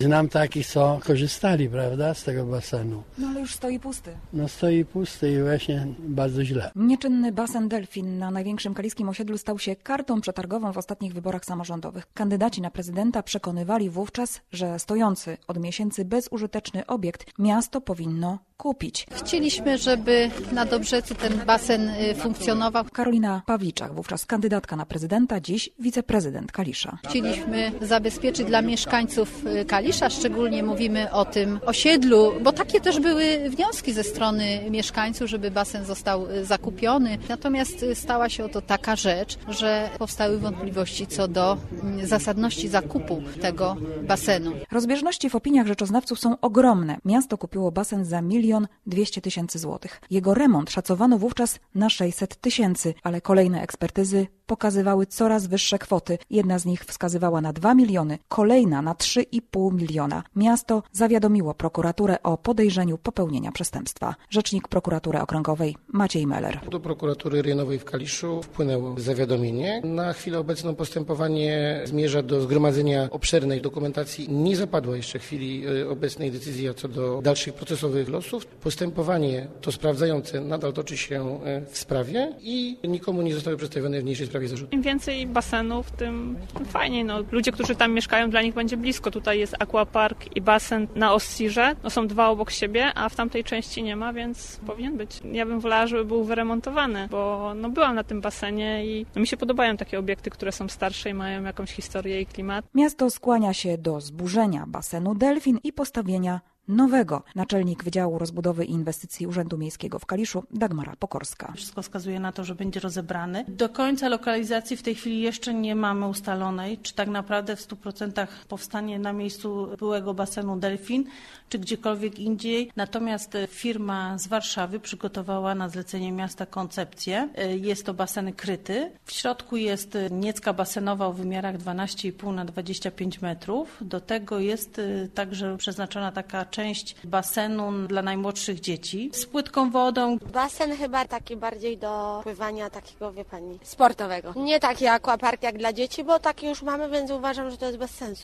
Znam takich, co korzystali, prawda, z tego basenu. No ale już stoi pusty. No stoi pusty i właśnie bardzo źle. Nieczynny basen Delfin na największym kaliskim osiedlu stał się kartą przetargową w ostatnich wyborach samorządowych. Kandydaci na prezydenta przekonywali wówczas, że stojący od miesięcy bezużyteczny obiekt miasto powinno kupić. Chcieliśmy, żeby na Dobrzecu ten basen funkcjonował. Karolina Pawliczak, wówczas kandydatka na prezydenta, dziś wiceprezydent Kalisza. Chcieliśmy zabezpieczyć dla mieszkańców Kalisza, szczególnie mówimy o tym osiedlu, bo takie też były wnioski ze strony mieszkańców, żeby basen został zakupiony. Natomiast stała się oto taka rzecz, że powstały wątpliwości co do zasadności zakupu tego basenu. Rozbieżności w opiniach rzeczoznawców są ogromne. Miasto kupiło basen za 1 200 000 złotych. Jego remont szacowano wówczas na 600 000, ale kolejne ekspertyzy pokazywały coraz wyższe kwoty. Jedna z nich wskazywała na 2 miliony, kolejna na 3,5 miliona. Miasto zawiadomiło prokuraturę o podejrzeniu popełnienia przestępstwa. Rzecznik prokuratury okręgowej Maciej Meller. Do prokuratury rejonowej w Kaliszu wpłynęło zawiadomienie. Na chwilę obecną postępowanie zmierza do zgromadzenia obszernej dokumentacji. Nie zapadła jeszcze w chwili obecnej decyzja co do dalszych procesowych losów. Postępowanie to sprawdzające nadal toczy się w sprawie i nikomu nie zostały przedstawione w niniejszej sprawie zarzuty. Im więcej basenów, tym fajniej. No, ludzie, którzy tam mieszkają, dla nich będzie blisko. Tutaj jest aquapark i basen na Ossirze. No, są dwa obok siebie, a w tamtej części nie ma, więc powinien być. Ja bym wolała, żeby był wyremontowany, bo byłam na tym basenie i mi się podobają takie obiekty, które są starsze i mają jakąś historię i klimat. Miasto skłania się do zburzenia basenu Delfin i postawienia nowego. Naczelnik Wydziału Rozbudowy i Inwestycji Urzędu Miejskiego w Kaliszu Dagmara Pokorska. Wszystko wskazuje na to, że będzie rozebrany. Do końca lokalizacji w tej chwili jeszcze nie mamy ustalonej, czy tak naprawdę w 100% powstanie na miejscu byłego basenu Delfin, czy gdziekolwiek indziej. Natomiast firma z Warszawy przygotowała na zlecenie miasta koncepcję. Jest to basen kryty. W środku jest niecka basenowa o wymiarach 12,5 na 25 metrów. Do tego jest także przeznaczona taka część basenu dla najmłodszych dzieci z płytką wodą. Basen chyba taki bardziej do pływania takiego, wie pani, sportowego. Nie taki aquapark jak dla dzieci, bo taki już mamy, więc uważam, że to jest bez sensu.